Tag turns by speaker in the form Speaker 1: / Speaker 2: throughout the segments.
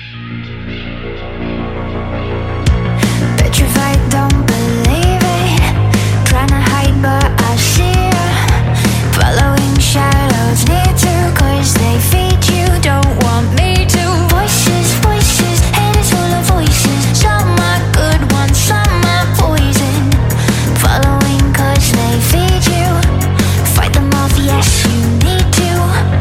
Speaker 1: Petrified, don't believe it. Trying to hide, but I see ya. Following shadows, need to, 'cause they feed you, don't want me to. Voices, voices, head is full of voices. Some are good ones, some are poison. Following 'cause they feed you. Fight them off, yes, you need to.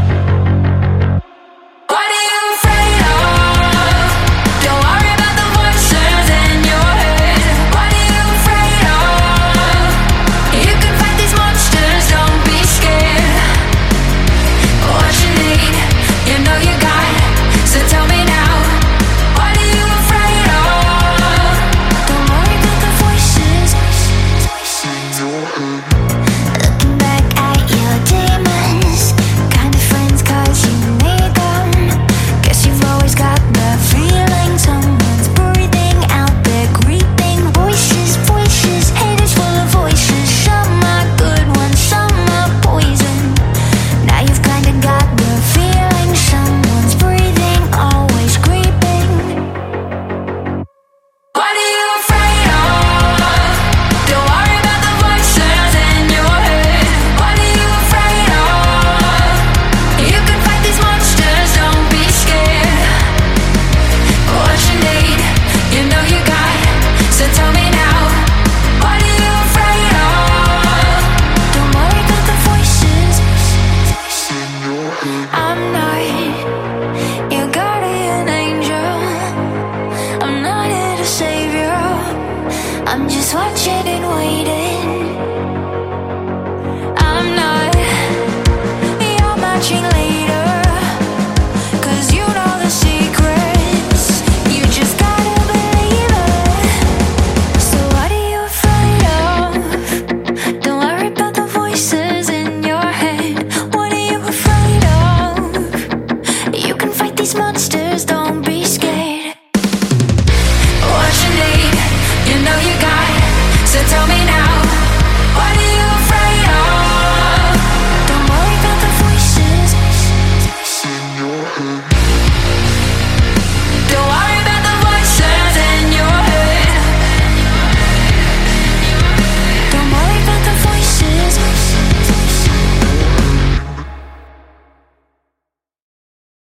Speaker 1: What are you afraid of? Don't worry about the voices in your head. What are you afraid of? You can fight these monsters, don't be scared. What you need, you know you got. So tell me now, what are you afraid of? Don't worry about the voices in your head. Looking back at your demons, kind of friends 'cause you need them. Guess you've always got the feeling someone's breathing out there, creeping. Voices, voices, head is full of voices. Some are good ones, some are poison. Now you've kinda got the feeling someone's breathing, always creeping. What are you afraid of? Don't worry about the voices in your head. What are you afraid of? You can fight these monsters, don't be scared. What you need, you know you got. So tell me now, what are you afraid of? Don't worry about the voices in your head. I'm not your guardian angel. I'm not here to save you. I'm just watching